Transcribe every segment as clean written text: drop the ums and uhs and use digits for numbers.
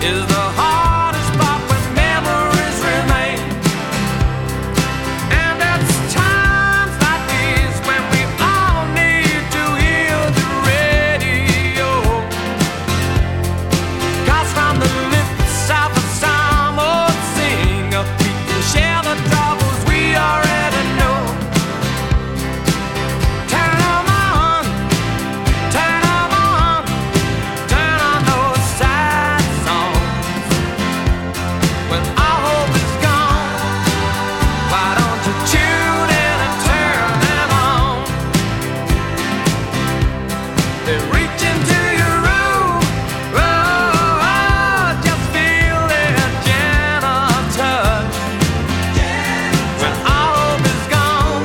is the hardest part when memories remain. And it's times like these when we all need to hear the radio. 'Cause from the lips of a some old singer, people share the troubles we already know. Turn 'em on, turn 'em on, turn on those sad songs. When all hope is gone, why don't you tune in and turn them on? They reach into your room, oh, just feel their gentle touch. When all hope is gone,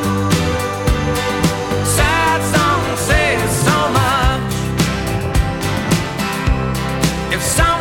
sad songs say so much. If someone